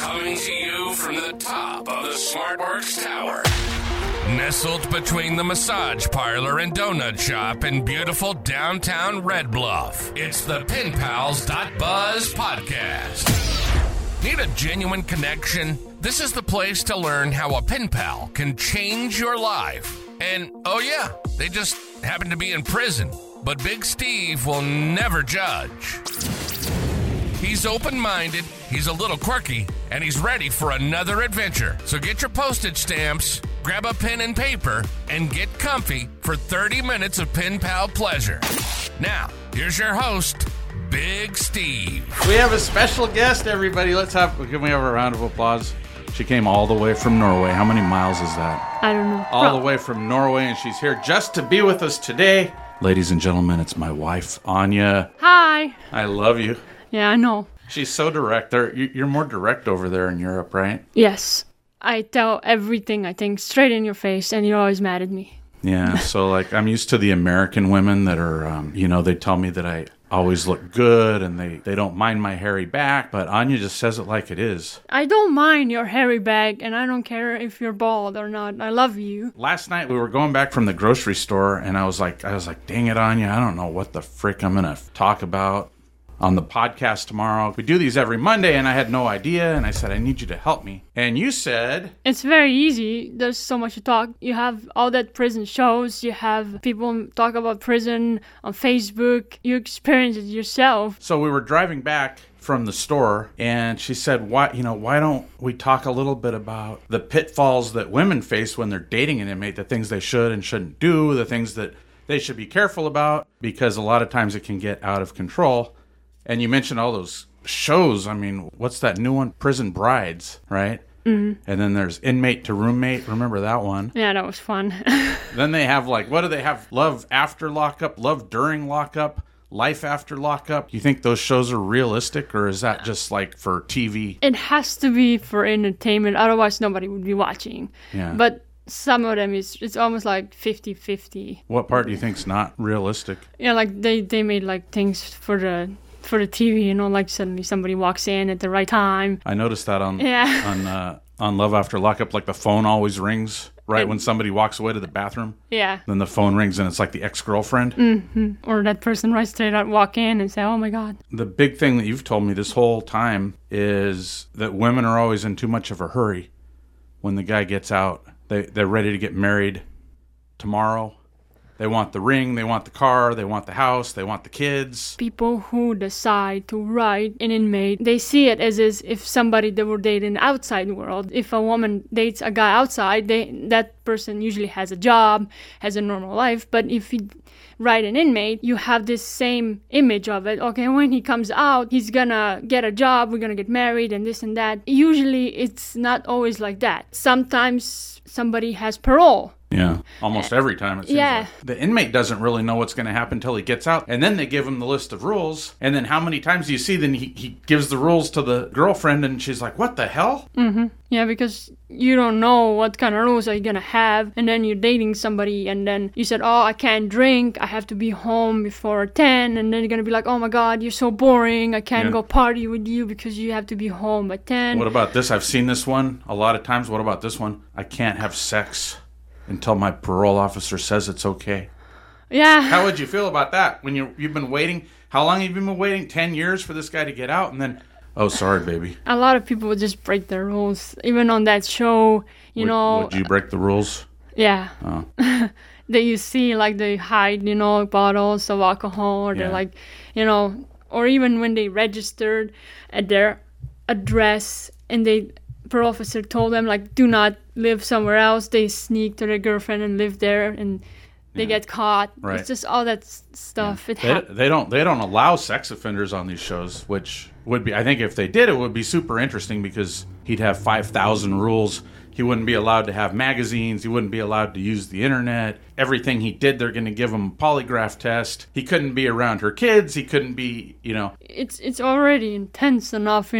Coming to you from the top of the SmartWorks Tower. Nestled between the massage parlor and donut shop in beautiful downtown Red Bluff, it's the PenPals.Buzz podcast. Need a genuine connection? This is the place to learn how a pen pal can change your life. And, oh yeah, they just happen to be in prison. But Big Steve will never judge. He's open-minded, he's a little quirky, and he's ready for another adventure. So get your postage stamps, grab a pen and paper, and get comfy for 30 minutes of pen pal pleasure. Now, here's your host, Big Steve. We have a special guest, everybody. Can we have a round of applause? She came all the way from Norway. How many miles is that? I don't know. All the way from Norway, and she's here just to be with us today. Ladies and gentlemen, it's my wife, Anya. Hi. I love you. Yeah, I know. She's so direct. You're more direct over there in Europe, right? Yes. I tell everything I think straight in your face, and you're always mad at me. Yeah, so like I'm used to the American women that are, they tell me that I always look good and they don't mind my hairy back, but Anya just says it like it is. I don't mind your hairy back, and I don't care if you're bald or not. I love you. Last night we were going back from the grocery store, and I was like, dang it, Anya, I don't know what the frick I'm going to talk about on the podcast tomorrow. We do these every Monday, and I had no idea, and I said, I need you to help me. And you said... It's very easy. There's so much to talk. You have all that prison shows. You have people talk about prison on Facebook. You experience it yourself. So we were driving back from the store, and she said, why don't we talk a little bit about the pitfalls that women face when they're dating an inmate, the things they should and shouldn't do, the things that they should be careful about, because a lot of times it can get out of control. And you mentioned all those shows. I mean, what's that new one? Prison Brides, right? Mm-hmm. And then there's Inmate to Roommate. Remember that one? Yeah, that was fun. Then they have what do they have? Love After Lockup, Love During Lockup, Life After Lockup. You think those shows are realistic, or is that just like for TV? It has to be for entertainment. Otherwise, nobody would be watching. Yeah. But some of them it's almost like 50-50. What part do you think's not realistic? Yeah, like they made like things for the TV, like suddenly somebody walks in at the right time. I noticed that on Love After Lockup, like the phone always rings right when somebody walks away to the bathroom. Yeah. Then the phone rings and it's like the ex-girlfriend. Mm-hmm. Or that person right straight out walk in and say, oh my God. The big thing that you've told me this whole time is that women are always in too much of a hurry when the guy gets out. They're ready to get married tomorrow. They want the ring, they want the car, they want the house, they want the kids. People who decide to write an inmate, they see it as if somebody they were dating outside world. If a woman dates a guy outside, that person usually has a job, has a normal life. But if you write an inmate, you have this same image of it. Okay, when he comes out, he's gonna get a job, we're gonna get married and this and that. Usually it's not always like that. Sometimes somebody has parole. Yeah, almost every time it seems like. The inmate doesn't really know what's going to happen until he gets out, and then they give him the list of rules, and then how many times do you see then he gives the rules to the girlfriend, and she's like, what the hell? Mm-hmm. Yeah, because you don't know what kind of rules are you going to have, and then you're dating somebody, and then you said, oh, I can't drink, I have to be home before 10, and then you're going to be like, oh my God, you're so boring, I can't go party with you because you have to be home by 10. What about this? I've seen this one a lot of times. What about this one? I can't have sex until my parole officer says it's okay. Yeah. How would you feel about that when you've been waiting? How long have you been waiting? 10 years for this guy to get out, and then, oh, sorry, baby. A lot of people would just break their rules. Even on that show, Would you break the rules? Yeah. Oh. That you see, like, they hide, bottles of alcohol, or they're like, or even when they registered at their address and parole officer told them, like, do not live somewhere else. They sneak to their girlfriend and live there, and they get caught. Right. It's just all that stuff. Yeah. They don't allow sex offenders on these shows, which would be, I think if they did, it would be super interesting because he'd have 5,000 rules. He wouldn't be allowed to have magazines. He wouldn't be allowed to use the internet. Everything he did, they're going to give him a polygraph test. He couldn't be around her kids. He couldn't be, It's already intense enough,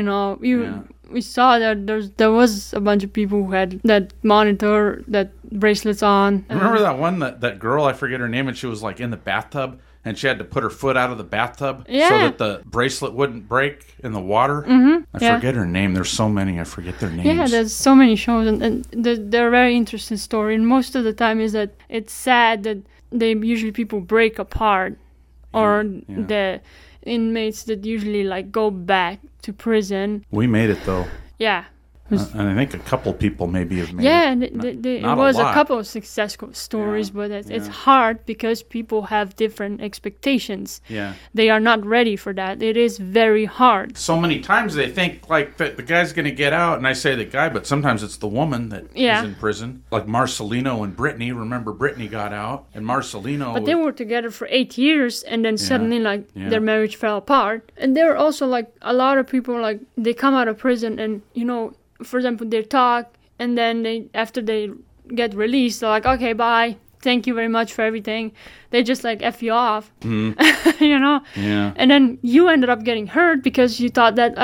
We saw that there was a bunch of people who had that monitor, that bracelets on. Remember that one, that girl, I forget her name, and she was like in the bathtub and she had to put her foot out of the bathtub so Yeah. that the bracelet wouldn't break in the water. I Yeah. forget her name. There's so many. I forget their names. Yeah, there's so many shows, and they're very interesting story. And most of the time is that it's sad that usually people break apart, or the inmates that usually like go back to prison. We made it, though. Yeah. And I think a couple people maybe have made Yeah, it. and it Not was a lot. couple of successful stories, Yeah, but it's yeah. hard because people have different expectations. Yeah. They are not ready for that. It is very hard. So many times they think like that the guy's going to get out, and I say the guy, but sometimes it's the woman that Yeah. is in prison. Like Marcelino and Brittany. Remember, Brittany got out, and Marcelino. But they were together for 8 years, and then suddenly, like, Yeah. their marriage fell apart. And there are also, like, a lot of people, like, they come out of prison and, you know, for example, they talk, and then after they get released, they're like, okay, bye. Thank you very much for everything. They just, like, F you off, you know? Yeah. And then you ended up getting hurt because you thought that,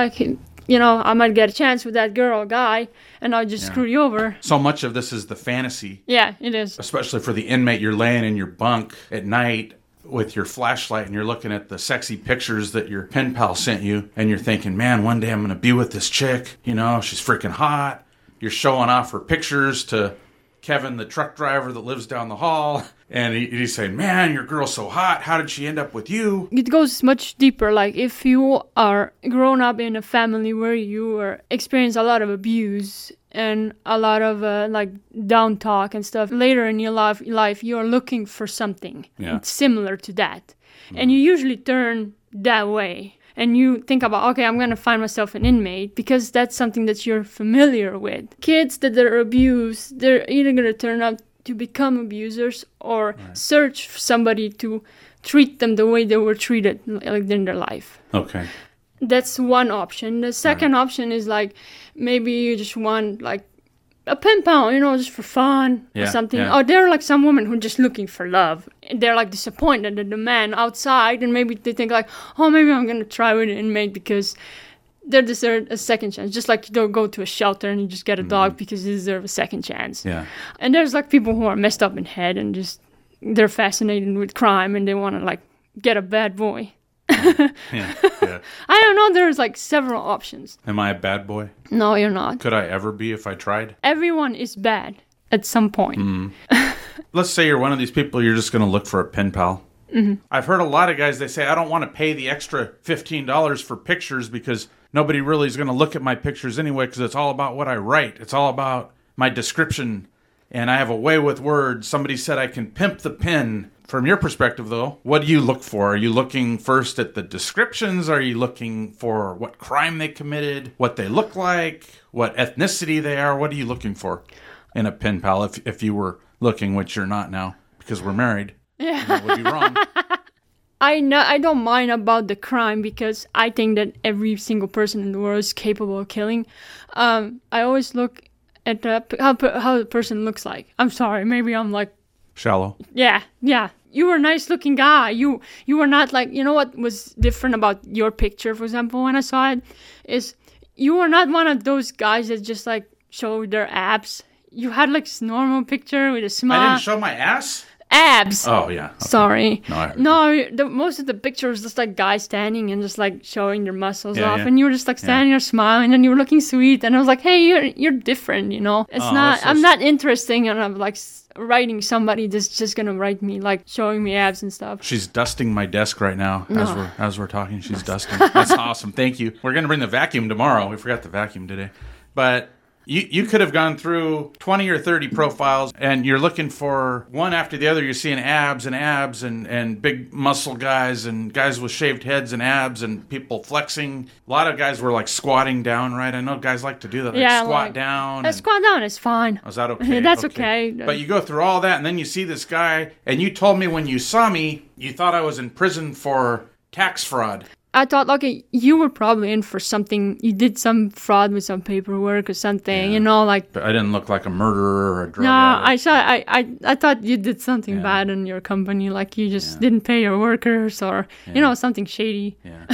I might get a chance with that girl or guy, and I'll just screw you over. So much of this is the fantasy, Yeah, it is. especially for the inmate. You're laying in your bunk at night with your flashlight, and you're looking at the sexy pictures that your pen pal sent you, and you're thinking, man, one day I'm going to be with this chick. You know, she's freaking hot. You're showing off her pictures to Kevin, the truck driver that lives down the hall, and he's saying, man, your girl's so hot. How did she end up with you? It goes much deeper. Like, if you are grown up in a family where you experience a lot of abuse and a lot of like down talk and stuff, later in your life you're looking for something similar to that, and you usually turn that way. And you think about, okay, I'm going to find myself an inmate because that's something that you're familiar with. Kids that are abused, they're either going to turn out to become abusers or search for somebody to treat them the way they were treated like in their life. Okay. That's one option. The second option is like maybe you just want like a pen pal, you know, just for fun or something. Yeah. Or there are like some women who are just looking for love. And they're like disappointed at the man outside, and maybe they think like, oh, maybe I'm going to try with an inmate because they deserve a second chance. Just like you don't go to a shelter and you just get a dog because you deserve a second chance. Yeah. And there's like people who are messed up in head and just they're fascinated with crime and they want to like get a bad boy. Yeah. I don't know. There's like several options. Am I a bad boy? No, you're not. Could I ever be if I tried? Everyone is bad at some point. Let's say you're one of these people, you're just going to look for a pen pal. I've heard a lot of guys, they say, I don't want to pay the extra $15 for pictures because nobody really is going to look at my pictures anyway because it's all about what I write. It's all about my description, and I have a way with words. Somebody said I can pimp the pen. From your perspective, though, what do you look for? Are you looking first at the descriptions? Are you looking for what crime they committed, what they look like, what ethnicity they are? What are you looking for in a pen pal if you were looking, which you're not now because we're married? Yeah. That would be wrong. I don't mind about the crime because I think that every single person in the world is capable of killing. I always look at how the person looks like. I'm sorry, maybe I'm like, Shallow. yeah. You were a nice looking guy. You were not like, you know what was different about your picture, for example, when I saw it, is you were not one of those guys that just like showed their abs. You had like a normal picture with a smile. I didn't show my ass? Abs. Oh, yeah. Okay. Sorry. No, I heard No, most of the pictures just like guys standing and just like showing their muscles off, yeah. and you were just like standing there smiling, and you were looking sweet, and I was like, hey, you're different, you know. It's Oh, not. that's so I'm not interesting, and I'm like writing somebody that's just gonna write me like showing me abs and stuff. She's dusting my desk right now as we're talking. She's dusting. That's awesome. Thank you. We're going to bring the vacuum tomorrow. We forgot the vacuum today. But you could have gone through 20 or 30 profiles, and you're looking for one after the other. You're seeing abs and big muscle guys and guys with shaved heads and abs and people flexing. A lot of guys were like squatting down, right? I know guys like to do that. Like squat down. Squat down is fine. Was that okay? That's okay. But you go through all that, and then you see this guy, and you told me when you saw me, you thought I was in prison for tax fraud. I thought, okay, you were probably in for something. You did some fraud with some paperwork or something, you know, like. But I didn't look like a murderer or a drug No, addict. I thought you did something bad in your company, like you just didn't pay your workers or, you know, something shady. Yeah.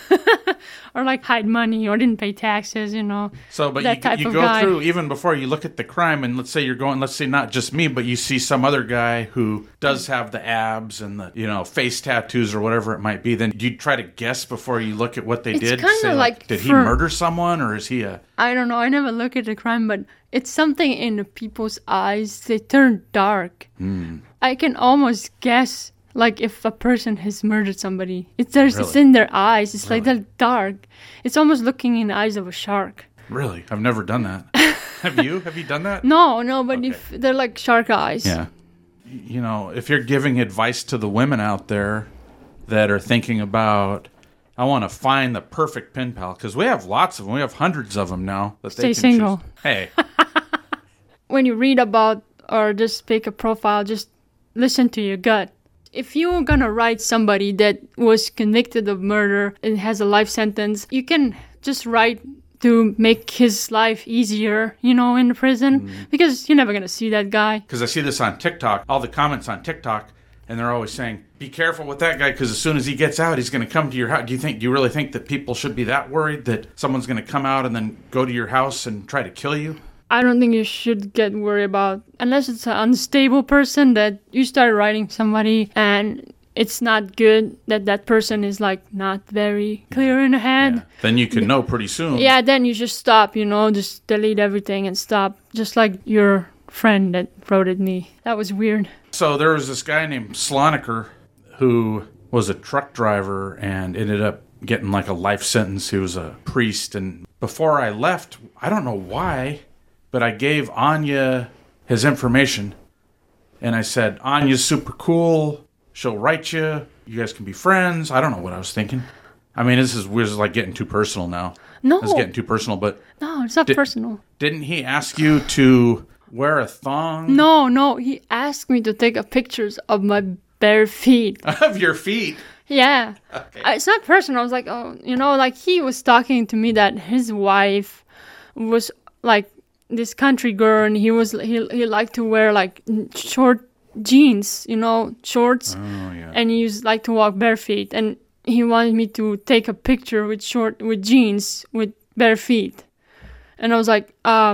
or like hide money or didn't pay taxes, you know. So, but that type you of go guy. through, even before you look at the crime, and let's say you're going, let's say not just me, but you see some other guy who does have the abs and the, face tattoos or whatever it might be, then do you try to guess before you look at what they It's did? kinda Say, like did he for- murder someone, or is he a... I don't know. I never look at the crime, but it's something in the people's eyes. They turn dark. I can almost guess, like, if a person has murdered somebody. It's Really? in their eyes. It's like Really? they're dark. It's almost looking in the eyes of a shark. Really? I've never done that. Have you? Have you done that? No, but if they're like shark eyes. Yeah. If you're giving advice to the women out there that are thinking about, I want to find the perfect pen pal, because we have lots of them. We have hundreds of them now. That Stay they can single. choose. Hey, When you read about or just pick a profile, just listen to your gut. If you're gonna write somebody that was convicted of murder and has a life sentence, you can just write to make his life easier, in the prison, because you're never gonna see that guy. because I see this on TikTok, all the comments on TikTok, and they're always saying, be careful with that guy, because as soon as he gets out, he's going to come to your house. Do you really think that people should be that worried that someone's going to come out and then go to your house and try to kill you? I don't think you should get worried about, unless it's an unstable person that you start writing somebody and it's not good, that person is like not very clear in the head. Yeah. Then you can know pretty soon. Yeah, then you just stop, just delete everything and stop. Just like your friend that wrote at me. That was weird. So there was this guy named Sloniker who was a truck driver and ended up getting like a life sentence. He was a priest. And before I left, I don't know why, but I gave Anya his information. And I said, Anya's super cool. She'll write you. You guys can be friends. I don't know what I was thinking. I mean, this is like getting too personal now. No. It's getting too personal, but No, it's not personal. didn't he ask you to wear a thong No, he asked me to take a pictures of my bare feet. of your feet? Yeah. Okay. It's not personal. I was like, oh, like he was talking to me that his wife was like this country girl, and he liked to wear like short jeans, shorts. Oh, yeah. And he used like to walk bare feet, and he wanted me to take a picture with jeans with bare feet. And I was like,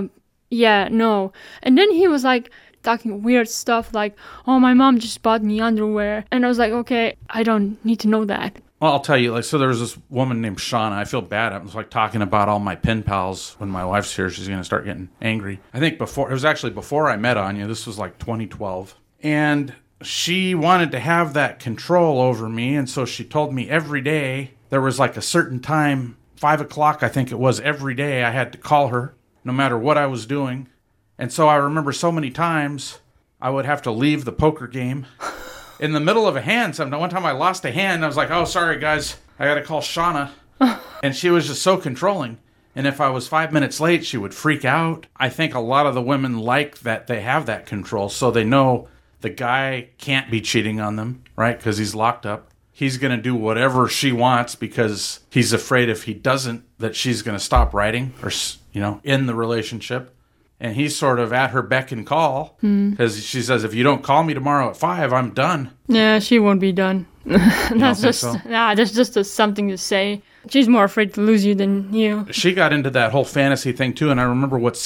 yeah, no. And then he was like talking weird stuff like, oh, my mom just bought me underwear. And I was like, okay, I don't need to know that. Well, I'll tell you, so there was this woman named Shauna. I feel bad. I was talking about all my pen pals. When my wife's here, she's going to start getting angry. I think it was actually before I met Anya. This was 2012. And she wanted to have that control over me. And so she told me every day, there was a certain time, 5 o'clock, I think it was, every day I had to call her, no matter what I was doing. And so I remember so many times I would have to leave the poker game in the middle of a hand. One time I lost a hand. I was like, oh, sorry, guys. I got to call Shauna. And she was just so controlling. And if I was 5 minutes late, she would freak out. I think a lot of the women like that they have that control, so they know the guy can't be cheating on them, right? Because he's locked up. He's going to do whatever she wants because he's afraid if he doesn't, that she's going to stop writing or, in the relationship. And he's sort of at her beck and call because she says, if you don't call me tomorrow at 5, I'm done. Yeah, she won't be done. That's think just, so? that's just something to say. She's more afraid to lose you than you. She got into that whole fantasy thing too. And I remember what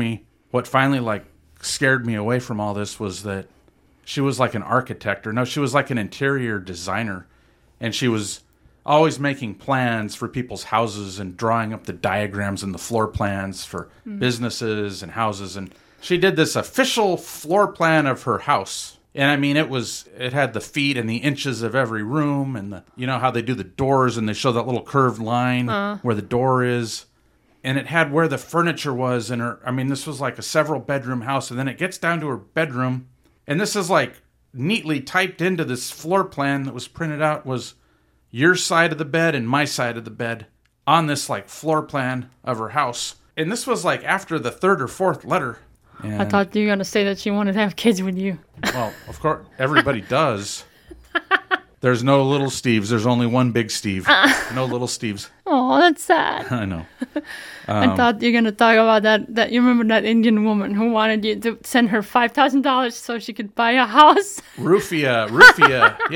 finally scared me away from all this was that she was like an architect, she was like an interior designer. And she was always making plans for people's houses and drawing up the diagrams and the floor plans for businesses and houses. And she did this official floor plan of her house. And I mean, it had the feet and the inches of every room and how they do the doors and they show that little curved line where the door is. And it had where the furniture was. And this was like a several bedroom house. And then it gets down to her bedroom. And this is neatly typed into this floor plan that was printed out was your side of the bed and my side of the bed on this floor plan of her house. And this was after the third or fourth letter. And, I thought you were going to say that she wanted to have kids with you. well, of course, everybody does. There's no little Steves. There's only one big Steve. No little Steves. Oh, that's sad. I know. I thought you were going to talk about that. You remember that Indian woman who wanted you to send her $5,000 so she could buy a house? Rufia. Yeah.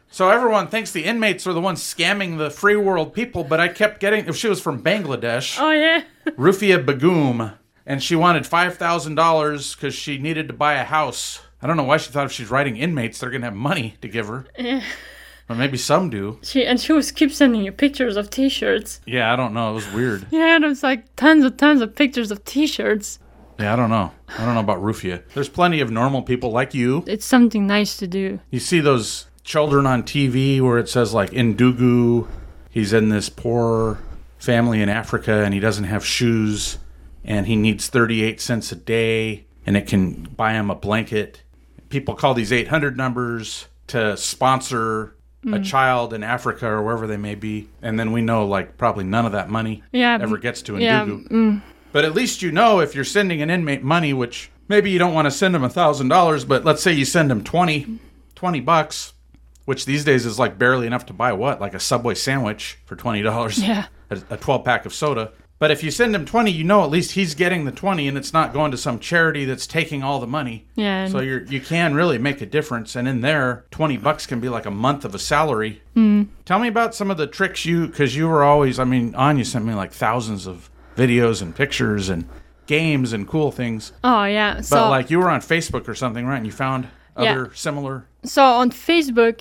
So everyone thinks the inmates are the ones scamming the free world people, but I kept getting, if she was from Bangladesh, Oh, yeah. Rufia Begum, and she wanted $5,000 because she needed to buy a house. I don't know why she thought if she's writing inmates, they're going to have money to give her. Or maybe some do. She was keep sending you pictures of T-shirts. Yeah, I don't know. It was weird. Yeah, there's like tons of pictures of T-shirts. Yeah, I don't know. I don't know about Rufia. There's plenty of normal people like you. It's something nice to do. You see those children on TV where it says like Ndugu, he's in this poor family in Africa and he doesn't have shoes and he needs 38 cents a day and it can buy him a blanket. People call these 800 numbers to sponsor a child in Africa or wherever they may be. And then we know like probably none of that money ever gets to Ndugu. But at least you know if you're sending an inmate money, which maybe you don't want to send him $1,000, but let's say you send him $20, which these days is like barely enough to buy what? Like a Subway sandwich for $20. Yeah. A 12-pack of soda. But if you send him 20, you know at least he's getting the 20 and it's not going to some charity that's taking all the money. Yeah. So you can really make a difference. And in there, $20 can be like a month of a salary. Tell me about some of the tricks because you were always, Anya sent me like thousands of videos and pictures and games and cool things. Oh, yeah. But like you were on Facebook or something, right? And you found other similar... So on Facebook,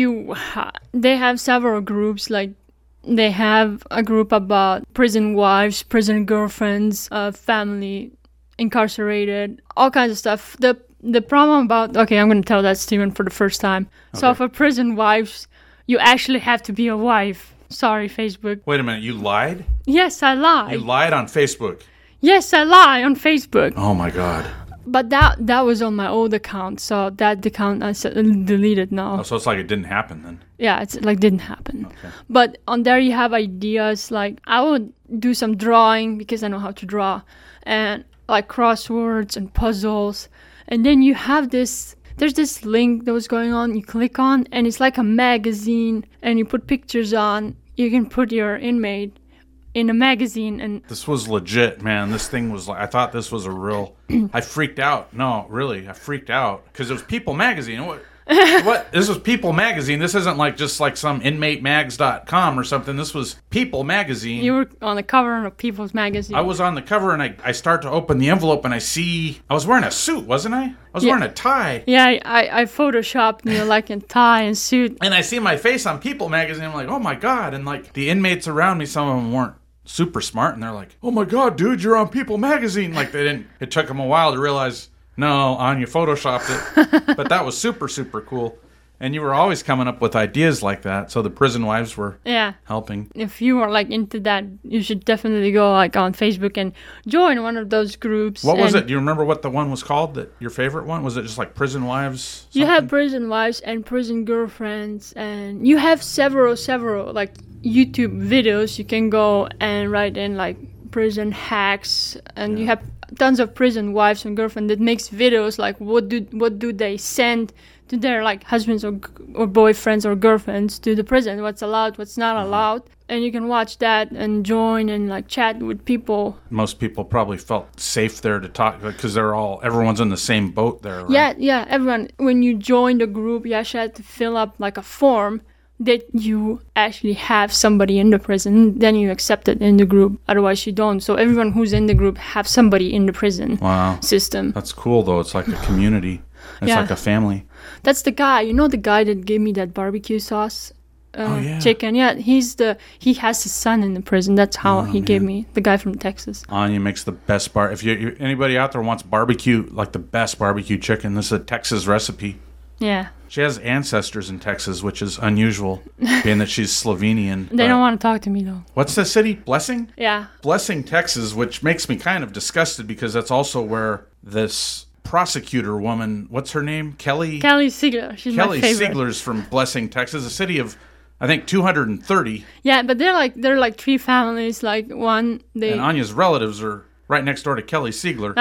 they have several groups, like they have a group about prison wives, prison girlfriends, family incarcerated, all kinds of stuff. The problem about, I'm going to tell that, Steven, for the first time. Okay. So for prison wives, you actually have to be a wife. Sorry, Facebook. Wait a minute, you lied? Yes, I lied. You lied on Facebook? Yes, I lie on Facebook. Oh my God. But that was on my old account, so that account I deleted now. Oh, so it's like it didn't happen then? Yeah, it's like didn't happen. Okay. But on there you have ideas, like I would do some drawing because I know how to draw, and like crosswords and puzzles. And then you have there's this link that was going on, you click on, and it's like a magazine, and you put pictures on. You can put your inmate in a magazine, and this was legit, man. This thing was like, I thought this was a real... I freaked out. No, really, I freaked out because it was People Magazine. What? This was People Magazine. This isn't like just like some inmatemags.com or something. This was People Magazine. You were on the cover of People's Magazine. I was on the cover, and I start to open the envelope, and I was wearing a suit, wasn't I? I was wearing a tie. Yeah, I photoshopped me like in tie and suit. And I see my face on People Magazine. I'm like, oh my God. And like the inmates around me, some of them weren't super smart, and they're like, oh my God, dude, you're on People Magazine. Like it took them a while to realize, no, Anya photoshopped it. But that was super, super cool. And you were always coming up with ideas like that. So the prison wives were helping. If you were like into that, you should definitely go like on Facebook and join one of those groups. What was it? Do you remember what the one was called? Your favorite one? Was it just like prison wives? You have prison wives and prison girlfriends, and you have several like YouTube videos. You can go and write in like prison hacks, and you have tons of prison wives and girlfriends that makes videos like what do they send to their like husbands or boyfriends or girlfriends to the prison, what's allowed, what's not allowed. And you can watch that and join and like chat with people. Most people probably felt safe there to talk because everyone's in the same boat there, right? Yeah, everyone. When you join the group, you actually have to fill up like a form that you actually have somebody in the prison, then you accept it in the group. Otherwise, you don't. So everyone who's in the group have somebody in the prison system. That's cool, though. It's like a community. It's like a family. That's the guy. You know the guy that gave me that barbecue sauce chicken? Yeah, he has his son in the prison. That's how he gave me, the guy from Texas. Anya makes the best If anybody out there wants barbecue, like the best barbecue chicken, this is a Texas recipe. Yeah. She has ancestors in Texas, which is unusual, being that she's Slovenian. They don't want to talk to me, though. What's the city? Blessing? Yeah. Blessing, Texas, which makes me kind of disgusted because that's also where this prosecutor woman, what's her name? Kelly Siegler. She's my favorite. Kelly Siegler's from Blessing, Texas, a city of, I think, 230. Yeah, but they're like three families. Like one, and Anya's relatives are right next door to Kelly Siegler.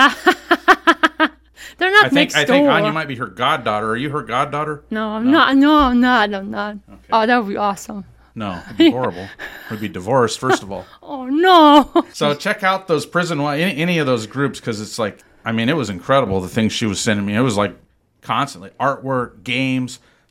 They're not next door. I think Anya might be her goddaughter. Are you her goddaughter? No, I'm not. No, I'm not. Okay. Oh, that would be awesome. No, it'd be horrible. We'd be divorced, first of all. Oh, no. So check out those any of those groups, because it's like, it was incredible, the things she was sending me. It was like constantly artwork, games,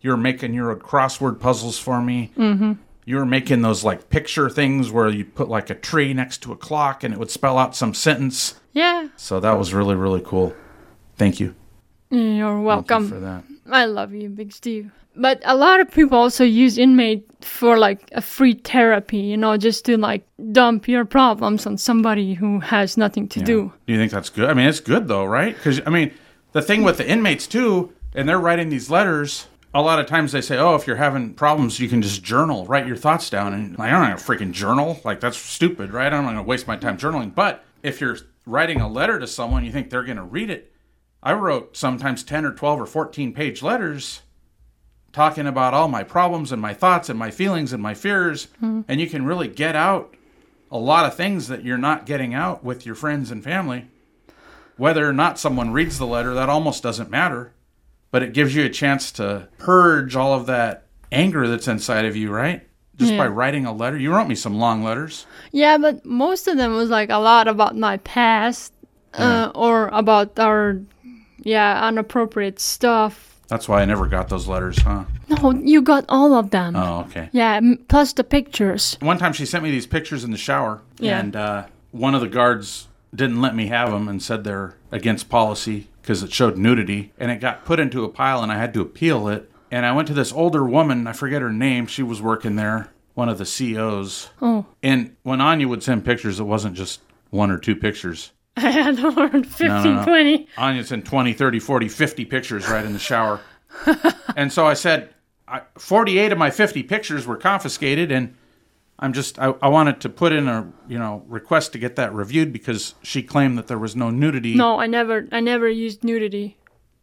You were making your crossword puzzles for me. Mm-hmm. You were making those like picture things where you put like a tree next to a clock and it would spell out some sentence. Yeah. So that was really, really cool. Thank you. You're welcome. Thank you for that. I love you, Big Steve. But a lot of people also use inmate for like a free therapy, you know, just to like dump your problems on somebody who has nothing to do. Do you think that's good? I mean, it's good though, right? Because, I mean, the thing with the inmates too, and they're writing these letters, a lot of times they say, oh, if you're having problems, you can just journal, write your thoughts down. And like, I don't have a freaking journal. Like, that's stupid, right? I'm not going to waste my time journaling. But if you're writing a letter to someone, you think they're going to read it. I wrote sometimes 10 or 12 or 14 page letters talking about all my problems and my thoughts and my feelings and my fears. Mm-hmm. And you can really get out a lot of things that you're not getting out with your friends and family. Whether or not someone reads the letter, that almost doesn't matter. But it gives you a chance to purge all of that anger that's inside of you, right? Just by writing a letter. You wrote me some long letters. Yeah, but most of them was like a lot about my past or about our, inappropriate stuff. That's why I never got those letters, huh? No, you got all of them. Oh, okay. Yeah, plus the pictures. One time she sent me these pictures in the shower, and one of the guards didn't let me have them and said they're against policy because it showed nudity, and it got put into a pile, and I had to appeal it. And I went to this older woman, I forget her name, she was working there, one of the COs. Oh. And when Anya would send pictures, it wasn't just 1 or 2 pictures. I had 15, 20. Anya sent 20, 30, 40, 50 pictures right in the shower. And so I said, 48 of my 50 pictures were confiscated, and I wanted to put in a request to get that reviewed because she claimed that there was no nudity. No, I never used nudity.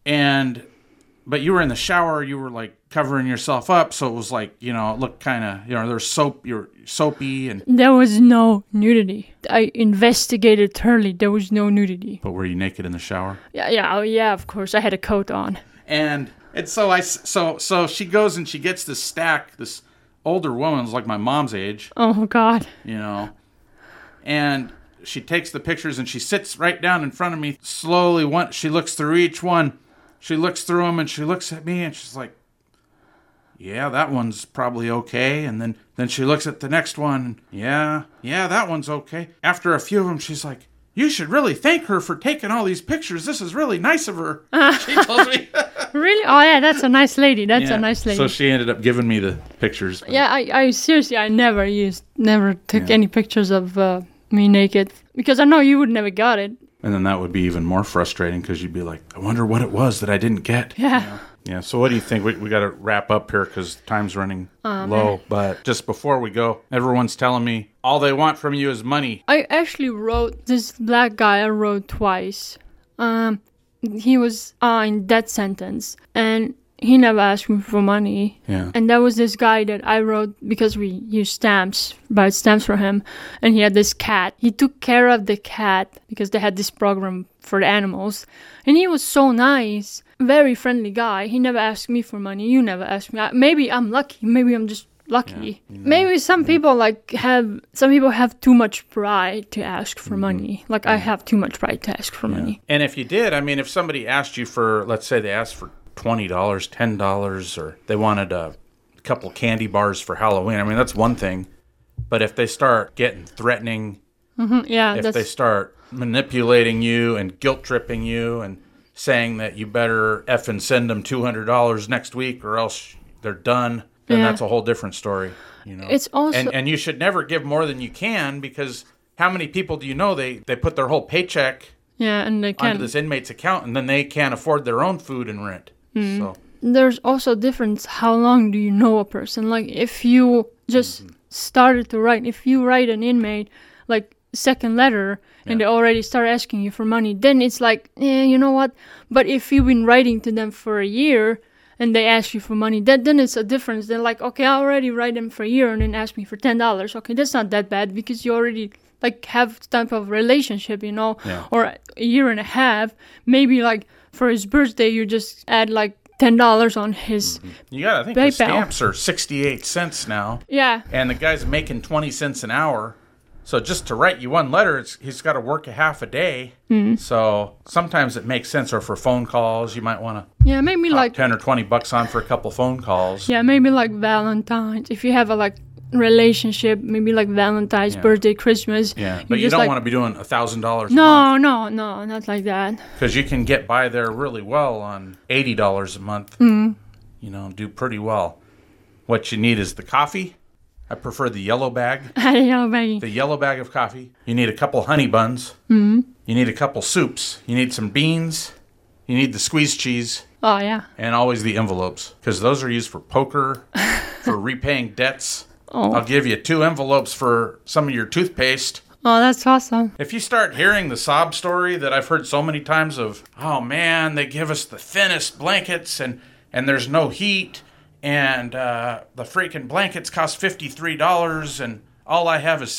But you were in the shower, you were like covering yourself up, so it was like, it looked kind of, there's soap, you're soapy. And there was no nudity. I investigated thoroughly. There was no nudity. But were you naked in the shower? Yeah, of course. I had a coat on. And so she goes and she gets this stack, this older woman's like my mom's age. Oh, God. And she takes the pictures and she sits right down in front of me slowly. She looks through each one. She looks through them and she looks at me and she's like, yeah, that one's probably okay. And then she looks at the next one. Yeah, that one's okay. After a few of them, she's like, you should really thank her for taking all these pictures. This is really nice of her. She tells me. Really? Oh, yeah, that's a nice lady. That's a nice lady. So she ended up giving me the pictures. But... Yeah, I seriously, I never took any pictures of me naked because I know you would never got it. And then that would be even more frustrating because you'd be like, I wonder what it was that I didn't get. Yeah. Yeah, so what do you think? We got to wrap up here because time's running low. But just before we go, everyone's telling me all they want from you is money. I actually wrote this black guy. I wrote twice. He was in death sentence, and he never asked me for money. Yeah. And that was this guy that I wrote because we used stamps, bought stamps for him. And he had this cat. He took care of the cat because they had this program for the animals. And he was so nice, very friendly guy. He never asked me for money. You never asked me. Maybe I'm lucky. Maybe I'm just lucky. Yeah, Maybe some people have too much pride to ask for money. Like I have too much pride to ask for money. And if you did, I mean, if somebody asked you for, let's say they asked for $20, $10, or they wanted a couple candy bars for Halloween. I mean, that's one thing. But if they start getting threatening, if they start manipulating you and guilt tripping you and saying that you better effing send them $200 next week or else they're done, then that's a whole different story. It's also and you should never give more than you can because how many people do you know they put their whole paycheck and they onto this inmate's account and then they can't afford their own food and rent. So there's also a difference. How long do you know a person? Like if you just started to write, if you write an inmate like second letter and they already start asking you for money, then it's like, you know what? But if you've been writing to them for a year and they ask you for money, then it's a difference. They're like, okay, I already write them for a year and then ask me for $10. Okay, that's not that bad because you already like have type of relationship, or a year and a half. Maybe like for his birthday, you just add like $10 on his You gotta think PayPal. the stamps are 68 cents now. Yeah. And the guy's making 20 cents an hour. So just to write you one letter, he's got to work a half a day. So sometimes it makes sense. Or for phone calls, you might want to maybe like $10 or $20 on for a couple phone calls. Yeah, maybe like Valentine's. If you have a relationship, maybe like Valentine's, birthday, Christmas. Yeah, but you don't want to be doing $1,000 a month. No, not like that. Because you can get by there really well on $80 a month. Do pretty well. What you need is the coffee. I prefer the yellow bag. The yellow bag of coffee. You need a couple honey buns. You need a couple soups. You need some beans. You need the squeezed cheese. Oh, yeah. And always the envelopes. Because those are used for poker, for repaying debts. Oh. I'll give you 2 envelopes for some of your toothpaste. Oh, that's awesome. If you start hearing the sob story that I've heard so many times of, oh man, they give us the thinnest blankets and there's no heat and the freaking blankets cost $53 and all I have is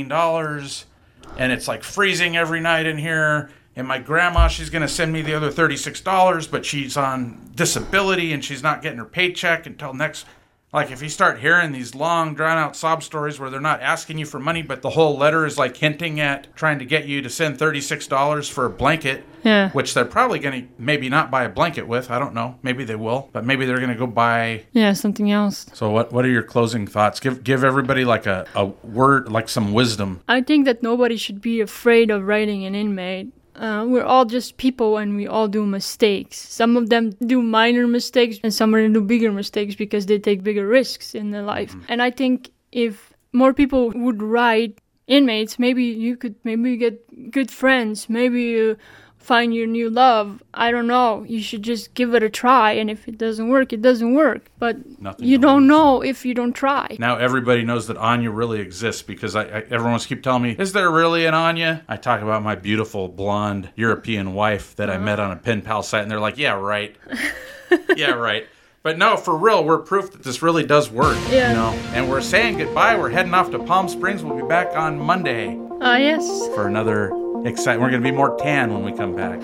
$17 and it's like freezing every night in here and my grandma, she's going to send me the other $36, but she's on disability and she's not getting her paycheck until next... Like, if you start hearing these long, drawn-out sob stories where they're not asking you for money, but the whole letter is, like, hinting at trying to get you to send $36 for a blanket, which they're probably going to maybe not buy a blanket with. I don't know. Maybe they will. But maybe they're going to go buy... something else. So what are your closing thoughts? Give everybody, like, a word, like some wisdom. I think that nobody should be afraid of writing an inmate. We're all just people and we all do mistakes. Some of them do minor mistakes and some of them do bigger mistakes because they take bigger risks in their life. And I think if more people would write inmates, maybe you get good friends, maybe you find your new love. I don't know. You should just give it a try, and if it doesn't work, it doesn't work. But you don't know if you don't try. Now everybody knows that Anya really exists because everyone's keep telling me, is there really an Anya? I talk about my beautiful blonde European wife that I met on a pen pal site, and they're like, yeah, right. Yeah, right. But no, for real, we're proof that this really does work. Yeah. And we're saying goodbye. We're heading off to Palm Springs. We'll be back on Monday. Yes. For another exciting. We're going to be more tan when we come back.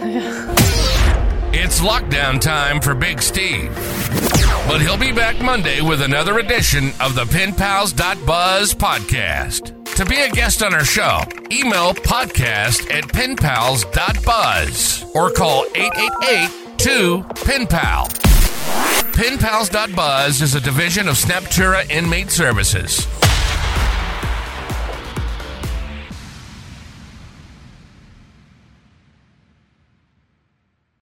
It's lockdown time for Big Steve. But he'll be back Monday with another edition of the PenPals.Buzz podcast. To be a guest on our show, email podcast@penpals.buzz or call 888-2-PENPAL. PenPals.Buzz is a division of Snaptura Inmate Services.